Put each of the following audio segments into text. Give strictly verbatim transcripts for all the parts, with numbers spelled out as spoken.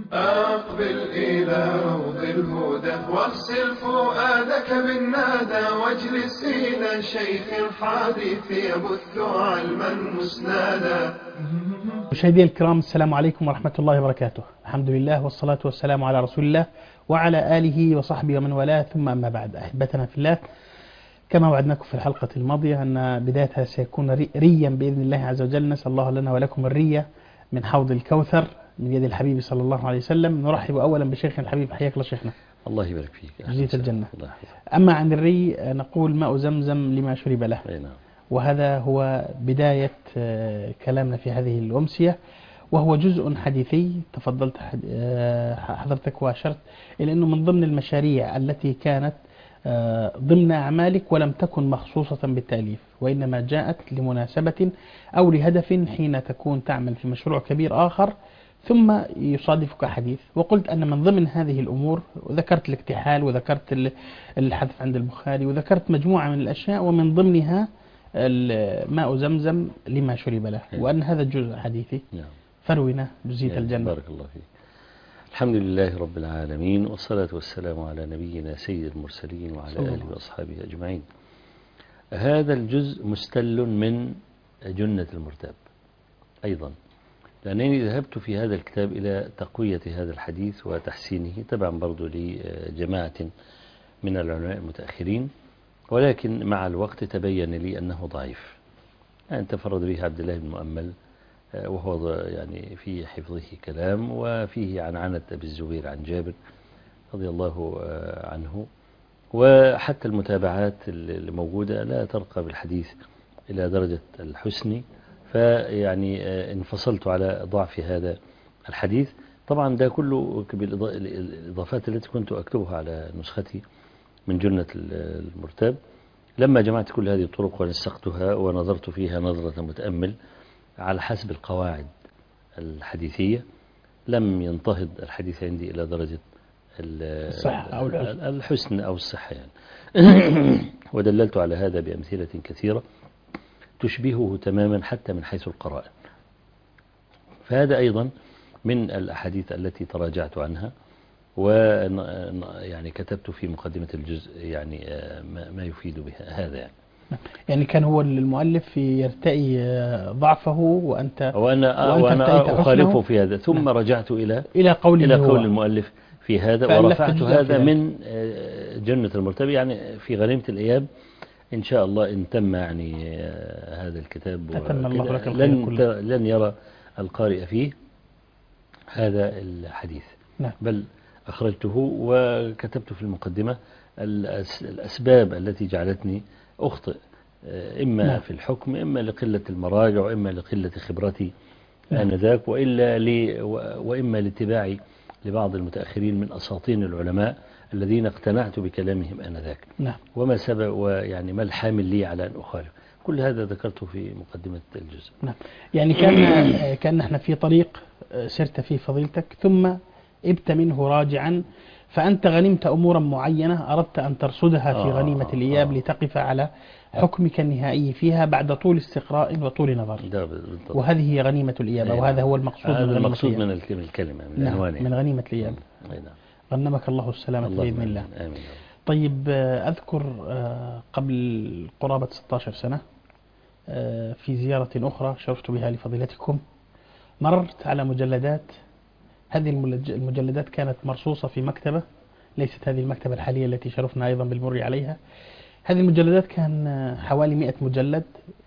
أقبل إلى روض الهدى واغسل فؤادك بالنادى واجلس إلى شيخ الحديث يبث علما مسنادا. مشاهدي الكرام، السلام عليكم ورحمة الله وبركاته. الحمد لله والصلاة والسلام على رسول الله وعلى آله وصحبه ومن والاه، ثم أما بعد. أحبتنا في الله، كما وعدناكم في الحلقة الماضية أن بدايتها سيكون ريا بإذن الله عز وجل. نسأل الله لنا ولكم الرية من حوض الكوثر من يد الحبيب صلى الله عليه وسلم. نرحب أولا بشيخنا الحبيب، حياك الله شيخنا، الله يبارك فيك، جزيت الجنة. أما عن الري نقول ماء زمزم لما شرب له، وهذا هو بداية كلامنا في هذه الأمسية، وهو جزء حديثي. تفضلت حضرتك وأشرت إلى أنه من ضمن المشاريع التي كانت ضمن أعمالك ولم تكن مخصوصة بالتأليف، وإنما جاءت لمناسبة أو لهدف حين تكون تعمل في مشروع كبير آخر ثم يصادفك حديث. وقلت أن من ضمن هذه الأمور، وذكرت الاكتحال وذكرت الحذف عند البخاري وذكرت مجموعة من الأشياء، ومن ضمنها ماء زمزم لما شرب له، وأن هذا الجزء حديثي. فرونا جزية الجنة. بارك الله فيك. الحمد لله رب العالمين، والصلاة والسلام على نبينا سيد المرسلين وعلى آله وأصحابه أجمعين. هذا الجزء مستل من جنة المرتاب أيضا، لأنني ذهبت في هذا الكتاب إلى تقوية هذا الحديث وتحسينه، تبعا برضو لجماعة من العلماء المتأخرين، ولكن مع الوقت تبين لي أنه ضعيف. يعني تفرد به عبد الله بن مؤمل، وهو يعني في حفظه كلام، وفيه عن عنة أبي الزبير عن جابر رضي الله عنه، وحتى المتابعات الموجودة لا ترقى بالحديث إلى درجة الحسن، فيعني انفصلت على ضعف هذا الحديث. طبعا ده كله بالإضافات التي كنت أكتبها على نسختي من جنة المرتاب. لما جمعت كل هذه الطرق ونسقتها ونظرت فيها نظرة متأمل على حسب القواعد الحديثية، لم ينتهض الحديث عندي إلى درجة الصحة أو الحسن, الحسن أو الصحة يعني. ودللت على هذا بأمثلة كثيرة تشبهه تماما حتى من حيث القرائن. فهذا أيضا من الأحاديث التي تراجعت عنها، ويعني كتبت في مقدمة الجزء يعني ما يفيد بها هذا. يعني يعني كان هو المؤلف يرتئي ضعفه وأنت وأنا, وأنت وأنا أخالفه في هذا، ثم نعم. رجعت إلى إلى قول, إلى قول المؤلف في هذا، ورفعت هذا من جنة المرتب. يعني في غنيمة الإياب إن شاء الله إن تم يعني هذا الكتاب الله لك لن, لن يرى القارئ فيه هذا الحديث. نعم. بل أخرجته وكتبت في المقدمة الأسباب التي جعلتني أخطئ، إما نعم. في الحكم، إما لقلة المراجع، وإما لقلة خبرتي نعم. آنذاك، وإلا لي وإما لاتباعي لبعض المتأخرين من أساطين العلماء الذين اقتنعت بكلامهم آنذاك. نعم. وما سبب ويعني ما الحامل لي على أن أخالف. كل هذا ذكرته في مقدمة الجزء. نعم. يعني كان كان احنا في طريق سرت فيه فضيلتك، ثم ابت منه راجعا، فأنت غنمت أمورا معينة أردت أن ترصدها في آه غنيمة الإياب آه لتقف على حكمك النهائي فيها بعد طول استقراء وطول نظر. وهذه هي غنيمة الإياب، وهذا هو المقصود هذا من المقصود من الكلمة من نعم من غنيمة الإياب. غنمك الله السلامة بإذن الله. آمين. طيب، أذكر قبل قرابة ستة عشر سنة في زيارة أخرى شرفت بها لفضيلتكم، مررت على مجلدات. هذه المجلدات كانت مرصوصة في مكتبة، ليست هذه المكتبة الحالية التي شرفنا أيضا بالمر عليها. هذه المجلدات كان حوالي مئة مجلد،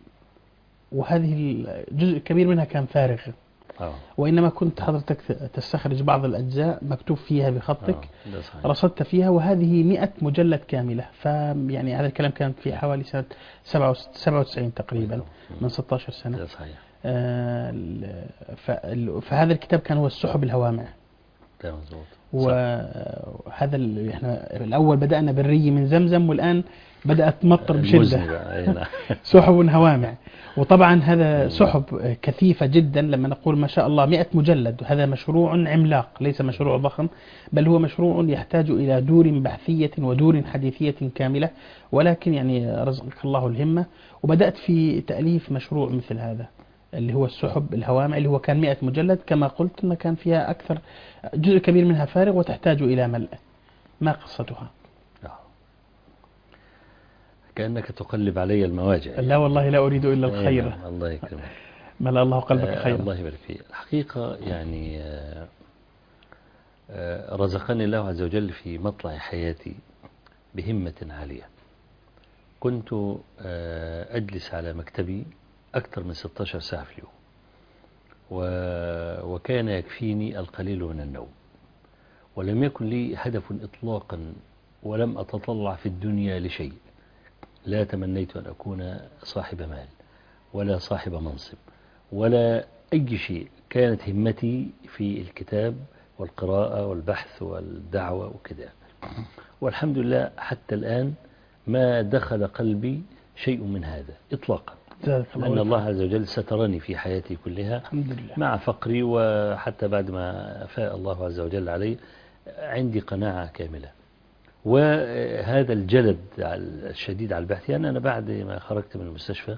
وهذه الجزء كبير منها كان فارغ. أوه. وإنما كنت حضرتك تستخرج بعض الأجزاء مكتوب فيها بخطك، أوه. رصدت فيها، وهذه مئة مجلد كاملة. فيعني هذا الكلام كان في حوالي سنة سبعة وتسعين تقريبا. أوه. من ستة عشر سنة. ده صحيح. آه فهذا الكتاب كان هو السحب الهوامع. ده مظبوط. وهذا احنا الأول بدأنا بالري من زمزم، والآن بدأت تمطر بشدة. سحب هوامع. وطبعا هذا سحب كثيفة جدا. لما نقول ما شاء الله مئة مجلد، هذا مشروع عملاق، ليس مشروع ضخم، بل هو مشروع يحتاج إلى دور بحثية ودور حديثية كاملة. ولكن يعني رزقك الله الهمة، وبدأت في تأليف مشروع مثل هذا. اللي هو السحب الهوامع، اللي هو كان مئة مجلد كما قلت، أن كان فيها أكثر جزء كبير منها فارغ وتحتاج إلى ملء. ما قصتها؟ كأنك تقلب علي المواجع. لا والله لا أريد إلا الخير. نعم. الله يكرمك. ملأ الله قلبك آه خيرا. الله يبارك فيك. الحقيقة يعني آه آه رزقني الله عز وجل في مطلع حياتي بهمة عالية. كنت آه أجلس على مكتبي أكثر من ستة عشر ساعة في اليوم، وكان يكفيني القليل من النوم، ولم يكن لي هدف إطلاقا، ولم أتطلع في الدنيا لشيء. لا تمنيت أن أكون صاحب مال ولا صاحب منصب ولا أي شيء. كانت همتي في الكتاب والقراءة والبحث والدعوة وكذا، والحمد لله حتى الآن ما دخل قلبي شيء من هذا إطلاقا، لأن الله عز وجل سترني في حياتي كلها الحمد لله. مع فقري، وحتى بعد ما فاء الله عز وجل علي عندي قناعة كاملة. وهذا الجلد الشديد على البحث، يعني أنا بعد ما خرجت من المستشفى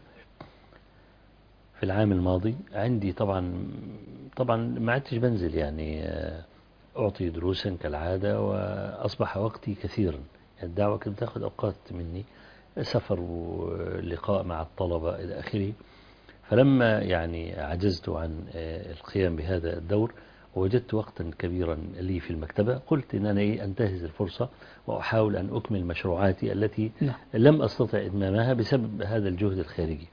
في العام الماضي عندي طبعا طبعا ما عدتش بنزل، يعني أعطي دروسا كالعادة، وأصبح وقتي كثيرا. الدعوة كانت تأخذ أوقات مني، سفر ولقاء مع الطلبة إلى آخره. فلما يعني عجزت عن القيام بهذا الدور ووجدت وقتا كبيرا لي في المكتبة، قلت إن أنا إيه أنتهز الفرصة وأحاول أن أكمل مشروعاتي التي لم أستطع إتمامها بسبب هذا الجهد الخارجي.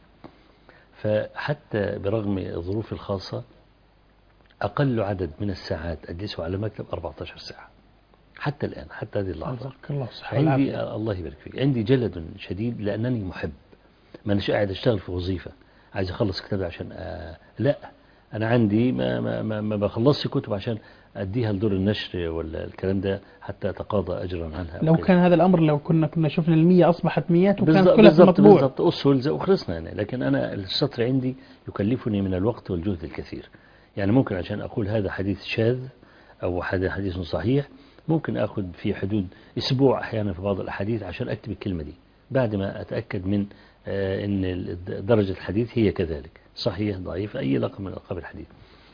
فحتى برغم الظروف الخاصة أقل عدد من الساعات أجلسه على مكتب أربعة عشر ساعة حتى الآن، حتى هذه اللحظة. الله عندي الله يبارك فيك عندي جلد شديد، لأنني محب. ما أناش قاعد أشتغل في وظيفة عايز أخلص كتاب عشان آه لا، أنا عندي ما, ما, ما, ما بخلصش كتب عشان أديها لدور النشر ولا الكلام ده حتى أتقاضى أجرا عنها. لو كان هذا الأمر، لو كنا كنا شفنا المية أصبحت ميات وكان كلها بالضبط مطبوع. بالضبط أص ولزق وخلصنا يعني. لكن أنا السطر عندي يكلفني من الوقت والجهد الكثير. يعني ممكن عشان أقول هذا حديث شاذ أو هذا حديث صحيح ممكن أخذ في حدود أسبوع أحيانا في بعض الأحاديث عشان أكتب الكلمة دي، بعد ما أتأكد من آه أن درجة الحديث هي كذلك صحيح ضعيف أي لقب من ألقاب الحديث.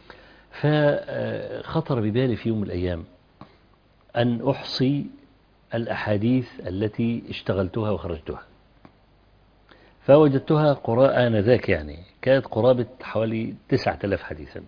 فخطر ببالي في يوم من الأيام أن أحصي الأحاديث التي اشتغلتها وخرجتها، فوجدتها قراءة آنذاك يعني كانت قرابة حوالي تسعة آلاف حديثا.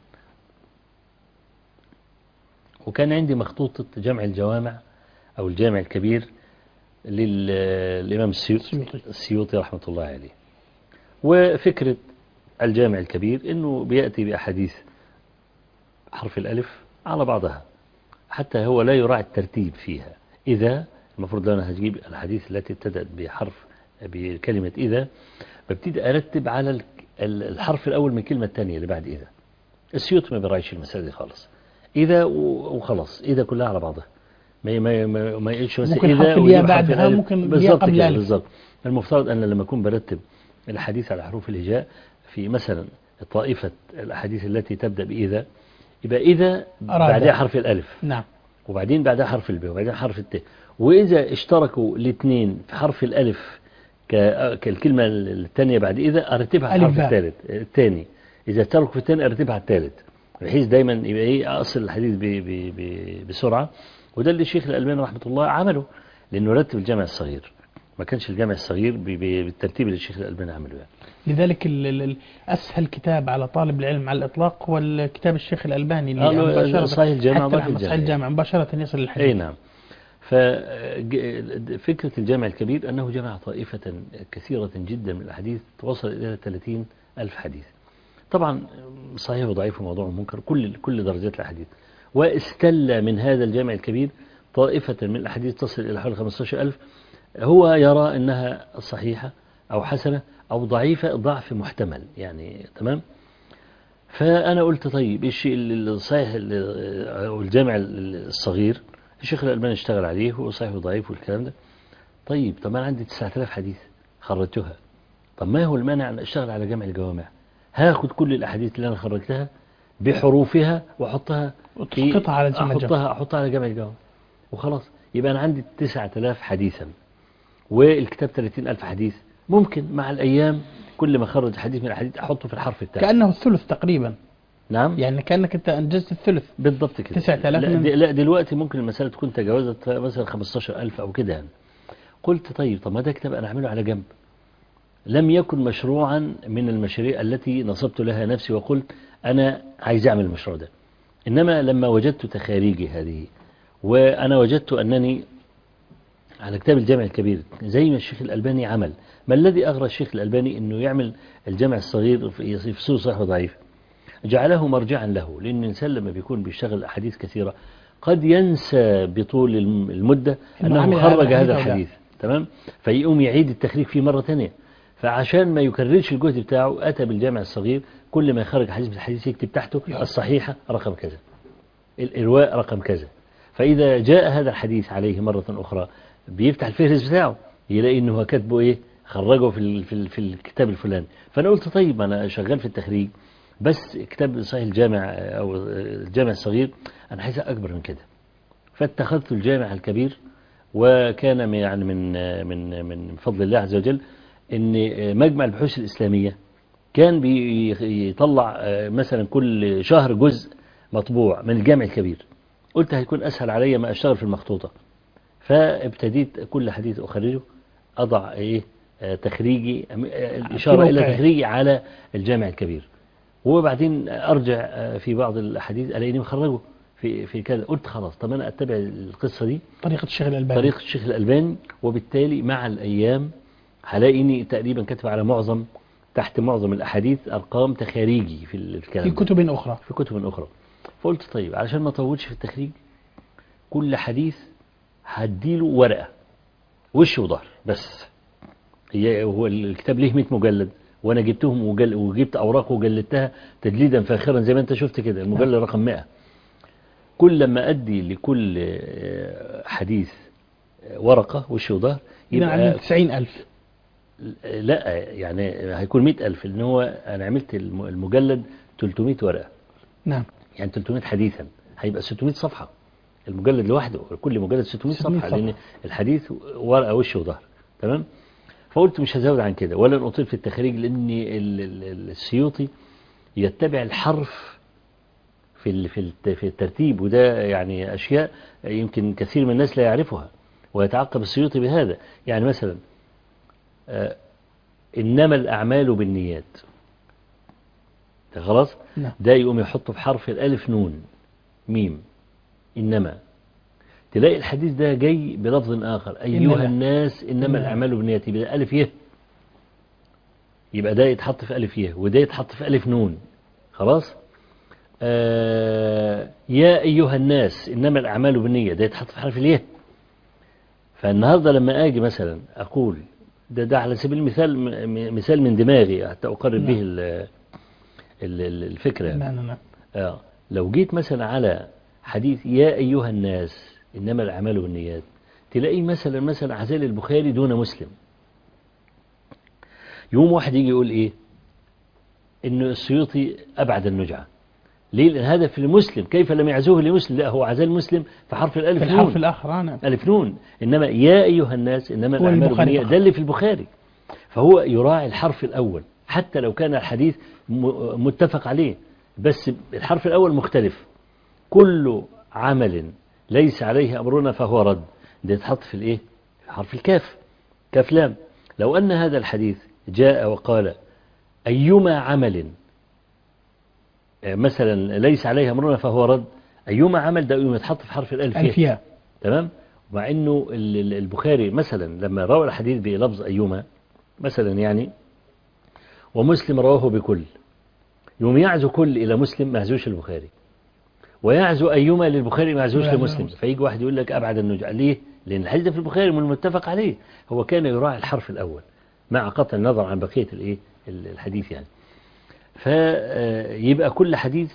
وكان عندي مخطوطة جمع الجوامع أو الجامع الكبير للإمام السيوطي رحمة الله عليه. وفكرة الجامع الكبير أنه بيأتي بأحاديث حرف الألف على بعضها، حتى هو لا يراعي الترتيب فيها. إذا المفروض لو أنا هجيب الحديث التي ابتدأت بحرف بكلمة إذا، ببتدي أرتب على الحرف الأول من الكلمة الثانية اللي بعد إذا. السيوطي ما بيراعيش المسألة دي خالص، إذا وخلاص، إذا كلها على بعضها، ما ما ما ما يقولش مثلا إذا ويجيب بعدها ممكن بالضبط كده بالضبط. المفترض أن لما أكون برتب الحديث على حروف الهجاء في مثلا طائفة الأحاديث التي تبدأ بإذا، يبقى إذا بعدها حرف الألف، نعم، وبعدين بعدها حرف الب وبعدين حرف الت. وإذا اشتركوا الاثنين في حرف الألف كالكلمة الثانية بعد إذا أرتبها على الحرف الثالث الثاني. إذا اشتركوا في الثاني أرتبها على الثالث، بحيث دايما يبقى إيه أصل الحديث بي بي بي بسرعة. وده اللي الشيخ الألباني رحمة الله عمله، لأنه رتب الجامع الصغير، ما كانش الجامع الصغير بالترتيب اللي الشيخ الألباني عمله يعني. لذلك أسهل كتاب على طالب العلم على الإطلاق هو الكتاب الشيخ الألباني اللي مباشرة صحيح الجامع صحيح الجامع مباشرة يصل للحديث. أي نعم. ففكرة الجامع الكبير أنه جمع طائفة كثيرة جدا من الأحاديث توصل إلى ثلاثين ألف حديث. طبعا صحيح وضعيف وموضوع ومنكر كل كل درجات الأحاديث. واستل من هذا الجامع الكبير طائفة من الأحاديث تصل إلى حوالي خمسة عشر ألف هو يرى أنها صحيحة أو حسنة أو ضعيفة ضعف محتمل يعني. تمام. فأنا قلت طيب الشيء الصحيح والجامع الصغير الشيخ الألباني اشتغل عليه وصحيح وضعيف والكلام ده. طيب طب أنا عندي تسعة آلاف حديث خرجتها، طب ما هو المانع أن أشتغل على جامع الجوامع؟ هاخد كل الأحاديث اللي أنا خرجتها بحروفها وأحطها وتسقطها على جامع الجوامع، أحطها أحطها على جامع الجوامع وخلاص. يبقى أنا عندي تسعة آلاف حديثا والكتاب ثلاثين ألف حديث. ممكن مع الأيام كل ما خرج حديث من الحديث أحطه في الحرف بتاعه كأنه الثلث تقريبا. نعم يعني كأنك أنت أنجزت الثلث بالضبط كده. تسعة آلاف لا, من... دي لا دلوقتي ممكن المسألة تكون تجاوزت مثلا خمستاشر ألف أو كده يعني. قلت طيب طب ما ده كتاب أنا أعمله على جنب، لم يكن مشروعا من المشاريع التي نصبت لها نفسي وقلت أنا عايز أعمل المشروع ده، إنما لما وجدت تخاريجي هذه وأنا وجدت أنني على كتاب الجامع الكبير زي ما الشيخ الألباني عمل. ما الذي أغرى الشيخ الألباني أنه يعمل الجامع الصغير في فصول صحيح وضعيف، جعله مرجعا له، لأن الإنسان لما بيكون بيشتغل أحاديث كثيرة قد ينسى بطول المدة أنه خرج هذا الحديث، تمام، فيقوم يعيد التخريج فيه مرة ثانية. فعشان ما يكررش الجهد بتاعه أتى بالجامع الصغير، كل ما يخرج حديث من الحديث يكتب تحته الصحيحة رقم كذا، الإرواء رقم كذا، فإذا جاء هذا الحديث عليه مرة أخرى بيفتح الفهرس بتاعه يلاقي إنه هو كاتبه إيه، خرجه في في في الكتاب الفلاني. فأنا قلت طيب أنا شغال في التخريج، بس كتاب صحيح الجامع أو الجامع الصغير أنا عايز أكبر من كده، فاتخذت الجامع الكبير. وكان يعني من من من فضل الله عز وجل إن مجمع البحوث الإسلامية كان بيطلع مثلا كل شهر جزء مطبوع من الجامع الكبير. قلت هيكون أسهل علي ما أشتغل في المخطوطة، فابتديت كل حديث أخرجه أضع إيه تخريجي، الإشارة إلى تخريجي على الجامع الكبير، وبعدين أرجع في بعض الحديث ألاقيني مخرجه في في كذا. قلت خلاص طب أنا أتبع القصة دي طريقة الشيخ الألباني طريقة الشيخ الألباني، وبالتالي مع الأيام هلاقيني تقريبا كاتب على معظم تحت معظم الأحاديث أرقام تخاريجي في الكلام في كتب ده. أخرى في كتب أخرى. فقلت طيب علشان ما أطولش في التخريج، كل حديث هديله ورقة وش وظهر بس. هي هو الكتاب ليه مئة مجلد، وأنا جبتهم وجل وجبت أوراق وجلدتها تجليدا فاخرا زي ما أنت شفت كده، المجلد رقم مئة. كل لما أدي لكل حديث ورقة وش وظهر يبقى تسعين ألف. لا يعني هيكون مئة ألف، لأن هو أنا عملت المجلد ثلاثمئة ورقة. نعم يعني ثلاثمئة حديثا هيبقى ستمئة صفحة المجلد لوحده، كل مجلد ستمئة صفحة، لأن الحديث ورقة وش وظهر، تمام. فقلت مش هزود عن كده ولن أطيل في التخريج، لأن السيوطي يتبع الحرف في في الترتيب، وده يعني أشياء يمكن كثير من الناس لا يعرفها، ويتعقب السيوطي بهذا. يعني مثلا آه إنما الأعمال بالنيات، خلاص نعم. ده يقوم يحطه في حرف الألف نون ميم إنما، تلاقي الحديث ده جاي بلفظ آخر أيها إنما. الناس إنما, إنما. الأعمال بالنيات، يبقى ألف يه، يبقى ده يتحط في ألف يه وده يتحط في ألف نون، خلاص. آه يا أيها الناس إنما الأعمال بالنية، ده يتحط في حرف اليه. فالنهاردة لما أجي مثلا أقول ده ده على سبيل المثال مثال من دماغي حتى أقرب به الفكرة. نعم نعم. آه لو جيت مثلا على حديث يا أيها الناس إنما الأعمال بالنيات، تلاقي مثلا مثلا عزال البخاري دون مسلم. يوم واحد يجي يقول إيه إنه السيوطي أبعد النجعة، ليه؟ لأن هذا في المسلم، كيف لم يعزوه لمسلم؟ لا هو عزال مسلم في حرف الألف في الحرف الآخر أنا ألف نون، إنما يا أيها الناس إنما الأعمال بالنيات ده اللي في البخاري. فهو يراعي الحرف الأول حتى لو كان الحديث متفق عليه، بس الحرف الأول مختلف. كل عمل ليس عليه أمرنا فهو رد، ده يتحط في الإيه؟ في حرف الكاف، كاف لام. لو أن هذا الحديث جاء وقال أيما عمل مثلا ليس عليه أمرنا فهو رد، أيما عمل ده يتحط في حرف الألف ألفية، تمام. مع أنه البخاري مثلا لما روى الحديث بلفظ أيما مثلا يعني، ومسلم رواه بكل، يوم يعزو كل إلى مسلم ما يعزوش البخاري، ويعزو أيما للبخاري ما يعزوش لمسلم. فيجي واحد يقول لك أبعد النجعة، ليه؟ لأن الحديث ده في البخاري من المتفق عليه. هو كان يراعي الحرف الأول مع قطع النظر عن بقية الإيه الحديث يعني. فيبقى كل حديث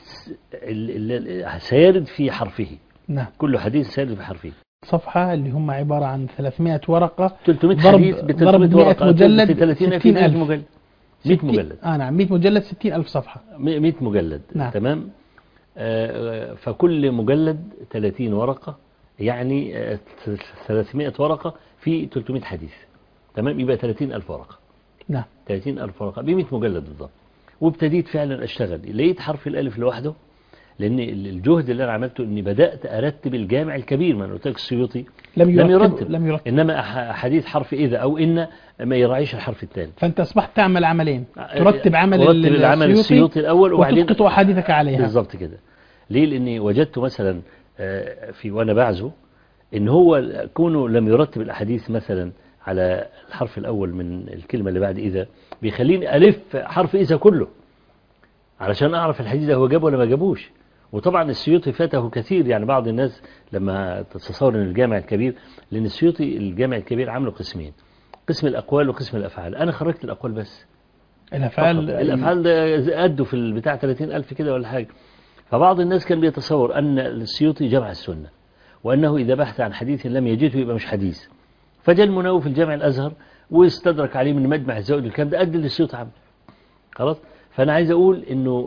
سيرد في حرفه. نعم. كل حديث سيرد في حرفه. صفحة اللي هم عبارة عن ثلاثمئة ورقة، ثلاثمئة حديث ب ثلاثمئة ورقة مجلد في ثلاثين ألف مجلد. مئة مجلد. آه نعم مئة مجلد ستين ألف صفحة. مئة مجلد. نعم. تمام. آه فكل مجلد ثلاثين ورقة، يعني آه ثلاثمئة ورقة في ثلاثمئة حديث، تمام، يبقى ثلاثين ألف ورقة. نعم. ثلاثين ألف ورقة ب مئة مجلد بالضبط. وابتديت فعلا أشتغل، لقيت حرف الألف لوحده، لأن الجهد اللي أنا عملته إني بدأت أرتب الجامع الكبير. ما أنا قلت لك السيوطي لم يرتب, لم يرتب. لم يرتب. إنما حديث حرف إذا أو إن ما يراعيش الحرف الثاني. فأنت أصبحت تعمل عملين، ترتب عمل أرتب العمل السيوطي الأول وبعدين وتسقط أحاديثك عليها. بالضبط كده. ليه؟ لأني وجدت مثلا في وأنا بعزه إن هو كونه لم يرتب الأحاديث مثلا على الحرف الأول من الكلمة اللي بعد إذا، بيخليني ألف حرف إذا كله علشان أعرف الحديث ده هو جابه ولا ما جابوش. وطبعا السيوطي فاته كثير، يعني بعض الناس لما تتصور ان الجامع الكبير، لأن السيوطي الجامع الكبير عمله قسمين، قسم الأقوال وقسم الأفعال. أنا خرجت الأقوال بس. الأفعال الأفعال ده أدوا في بتاع ثلاثين ألف كده ولا حاجة. فبعض الناس كان بيتصور أن السيوطي جمع السنة، وأنه إذا بحث عن حديث لم يجده يبقى مش حديث. فجاء المنووي في الجامع الأزهر واستدرك عليه من مجمع الزوائد الكلام ده، أدى للسيوطي عمل. خلاص. فأنا عايز أقول إنه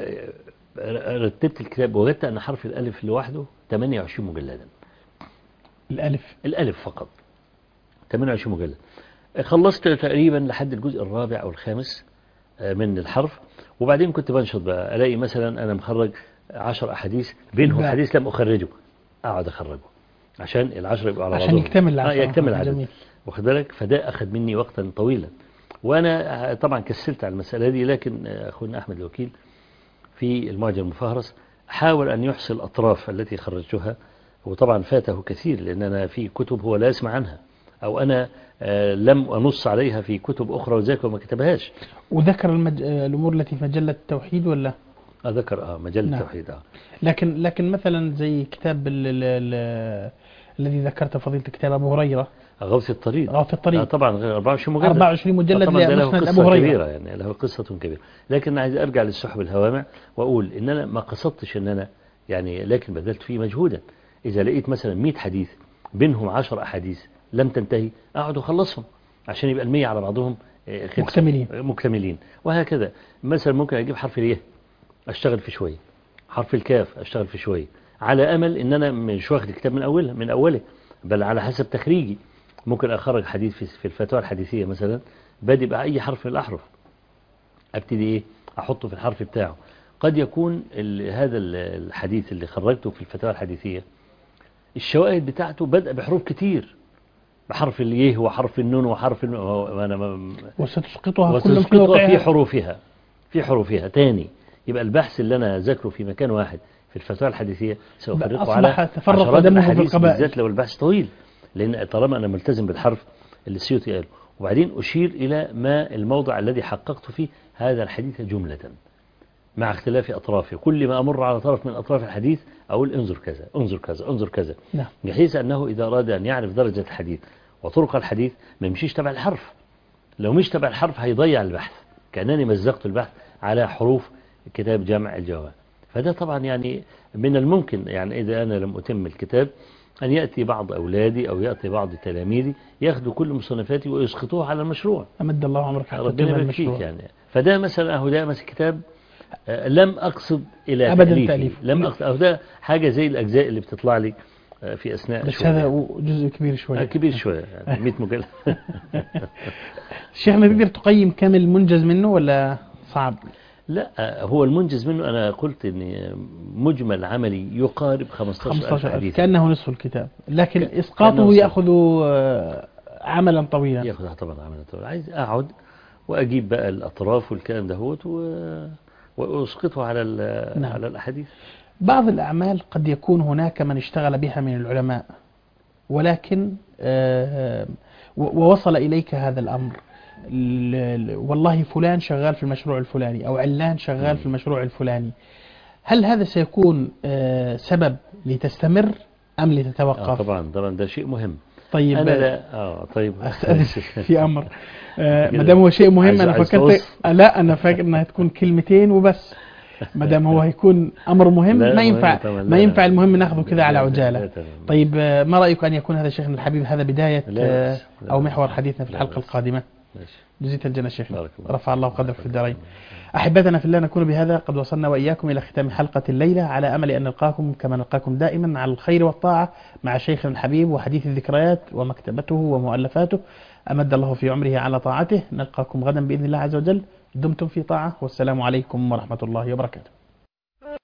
رتبت الكتاب وجدت أن حرف الألف لوحده ثمانية وعشرين مجلدا. الألف الألف فقط ثمانية وعشرين مجلد. خلصت تقريبا لحد الجزء الرابع أو الخامس من الحرف، وبعدين كنت بنشط بقى، ألاقي مثلا أنا مخرج عشر أحاديث بينهم حديث لم أخرجه، أقعد أخرجه عشان العشرة يبقوا على عشان يكتمل آه يكتمل العدد. واخد بالك؟ فده أخذ مني وقتا طويلا، وأنا طبعا كسلت على المسألة دي. لكن أخونا أحمد الوكيل في المعجم المفهرس حاول أن يحصي الأطراف التي خرجتها، وطبعا فاته كثير لأن أنا في كتب هو لا يسمع عنها، أو أنا لم أنص عليها في كتب أخرى وذاك وما كتبهاش. وذكر المج... الأمور التي في مجلة التوحيد ولا؟ أذكر آه مجلة نعم. التوحيد آه. لكن لكن مثلا زي كتاب ال ال ال الذي ذكرت فضيلة كتاب أبو هريرة، غوث الطريق. غوث الطريق آه طبعا أربعة وعشرين مجلد. أربعة وعشرين مجلد له مسند قصة أبو هريرة كبيرة، يعني له قصة كبيرة. لكن عايز أرجع للسحب الهوامع وأقول إن أنا ما قصدتش إن أنا يعني، لكن بذلت فيه مجهودا. إذا لقيت مثلا مئة حديث بينهم عشر أحاديث لم تنتهي، أقعد أخلصهم عشان يبقى المية على بعضهم مكتملين مكتملين وهكذا. مثلا ممكن أجيب حرف الياء أشتغل في شوية، حرف الكاف أشتغل في شوية، على أمل إن أنا مش واخد الكتاب من أوله من أوله بل على حسب تخريجي. ممكن أخرج حديث في الفتوى الحديثية مثلا، بادئ بأي حرف من الأحرف، أبتدي إيه أحطه في الحرف بتاعه. قد يكون هذا الحديث اللي خرجته في الفتوى الحديثية الشواهد بتاعته بدأ بحروف كتير، بحرف اليه وحرف النون وحرف النون، وستسقطها كلها في حروفها في حروفها تاني. يبقى البحث اللي أنا ذاكره في مكان واحد في الفتوى الحديثية سأفرقه على عشرات الأحاديث، بالذات لو البحث طويل، لأن طالما أنا ملتزم بالحرف اللي السيوطي قاله. وبعدين أشير إلى ما الموضع الذي حققت فيه هذا الحديث جملة مع اختلاف أطرافه. كل ما أمر على طرف من أطراف الحديث أقول انظر كذا انظر كذا انظر كذا، نعم. بحيث أنه إذا أراد أن يعرف درجة الحديث وطرق الحديث ما يمشيش تبع الحرف. لو مش تبع الحرف هيضيع البحث، كأنني مزقت البحث على حروف كتاب جامع الجوامع. فده طبعا يعني من الممكن، يعني إذا أنا لم أتم الكتاب، أن يأتي بعض أولادي أو يأتي بعض تلاميذي يأخذوا كل مصنفاتي ويسقطوها على المشروع. أمد الله عمرك ربنا يبارك يعني. فده مثلا أهو ده مثلا كتاب لم أقصد إلى أبدا تأليفه، لم أقصد أهو ده حاجة زي الأجزاء اللي بتطلع لي في أثناء بس هذا يعني. جزء كبير شوية كبير شوية يعني مئة مجلد. الشيخ ما تقدر تقيم كم المنجز منه ولا صعب؟ لا، هو المنجز منه أنا قلت إن مجمل عملي يقارب خمسة عشر حديث، كأنه نصف الكتاب، لكن إسقاطه يأخذ عملا طويلا. يأخذ طبعا عملا طويلا. عايز أقعد وأجيب بقى الأطراف والكلام دهوت وأسقطه على نعم. على الأحاديث. بعض الأعمال قد يكون هناك من اشتغل بها من العلماء، ولكن ووصل إليك هذا الأمر، والله فلان شغال في المشروع الفلاني أو علان شغال في المشروع الفلاني، هل هذا سيكون سبب لتستمر أم لتتوقف؟ آه طبعا طبعا ده شيء مهم. طيب أنا لا آه طيب في أمر آه ما دام هو شيء مهم أنا فكرت لا أنا فاكر إنها تكون كلمتين وبس. ما دام هو هيكون أمر مهم ما ينفع ما ينفع المهم ناخذه كذا على عجالة. طيب ما رأيك أن يكون هذا شيخنا الحبيب هذا بداية آه أو محور حديثنا في الحلقة القادمة؟ جزيت الجنة شيخنا، رفع الله قدرك في الدارين. أحبتنا في الله، نكون بهذا قد وصلنا وإياكم إلى ختام حلقة الليلة، على أمل أن نلقاكم كما نلقاكم دائما على الخير والطاعة مع شيخنا الحبيب وحديث الذكريات ومكتبته ومؤلفاته. أمد الله في عمره على طاعته. نلقاكم غدا بإذن الله عز وجل. دمتم في طاعة، والسلام عليكم ورحمة الله وبركاته.